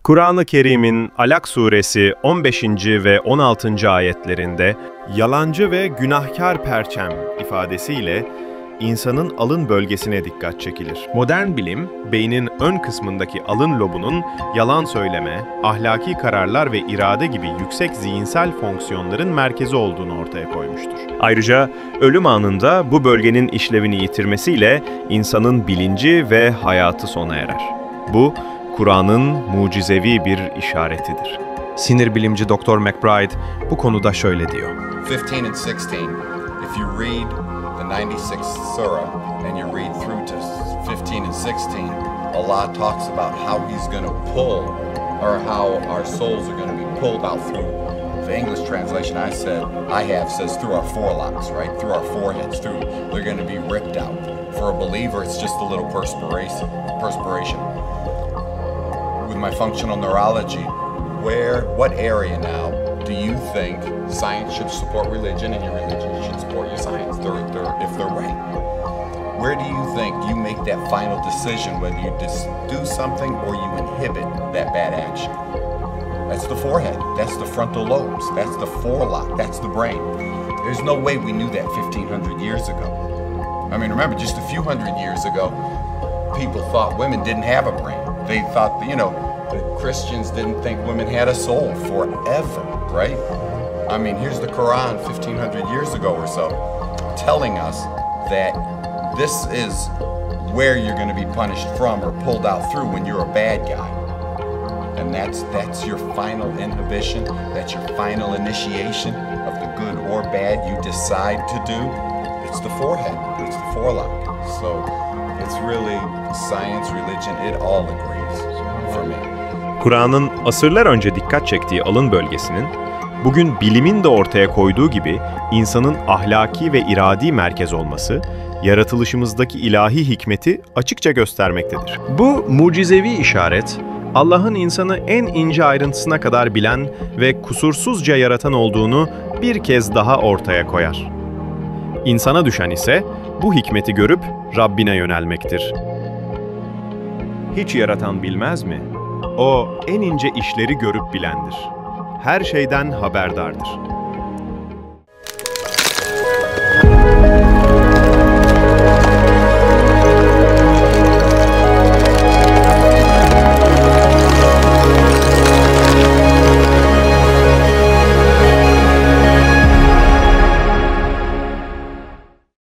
Kur'an-ı Kerim'in Alak suresi 15. ve 16. ayetlerinde yalancı ve günahkar perçem ifadesiyle insanın alın bölgesine dikkat çekilir. Modern bilim, beynin ön kısmındaki alın lobunun yalan söyleme, ahlaki kararlar ve irade gibi yüksek zihinsel fonksiyonların merkezi olduğunu ortaya koymuştur. Ayrıca ölüm anında bu bölgenin işlevini yitirmesiyle insanın bilinci ve hayatı sona erer. Bu, Kur'an'ın mucizevi bir işaretidir. Sinir bilimci Dr. McBride bu konuda şöyle diyor. 15 and 16, if you read the 96th surah and you read through to 15 and 16, Allah talks about how He's going to pull, or how our souls are going to be pulled out through. The English translation I have says through our forelocks, right? Through our foreheads, they're going to be ripped out. For a believer, it's just a little perspiration. With my functional neurology, what area now do you think science should support religion and your religion should support your science if they're right? Where do you think you make that final decision whether you just do something or you inhibit that bad action? That's the forehead, that's the frontal lobes, that's the forelock, that's the brain. There's no way we knew that 1,500 years ago. I mean, remember, just a few hundred years ago, people thought women didn't have a brain. They thought, the Christians didn't think women had a soul forever, right? I mean, here's the Quran 1,500 years ago or so telling us that this is where you're going to be punished from or pulled out through when you're a bad guy. And that's your final inhibition, that's your final initiation of the good or bad you decide to do. It's the forehead, it's the forelock. So it's really science, religion, it all agrees for me. Kur'an'ın asırlar önce dikkat çektiği alın bölgesinin, bugün bilimin de ortaya koyduğu gibi insanın ahlaki ve iradi merkez olması, yaratılışımızdaki ilahi hikmeti açıkça göstermektedir. Bu mucizevi işaret, Allah'ın insanı en ince ayrıntısına kadar bilen ve kusursuzca yaratan olduğunu bir kez daha ortaya koyar. İnsana düşen ise bu hikmeti görüp Rabbine yönelmektir. Hiç yaratan bilmez mi? O en ince işleri görüp bilendir. Her şeyden haberdardır.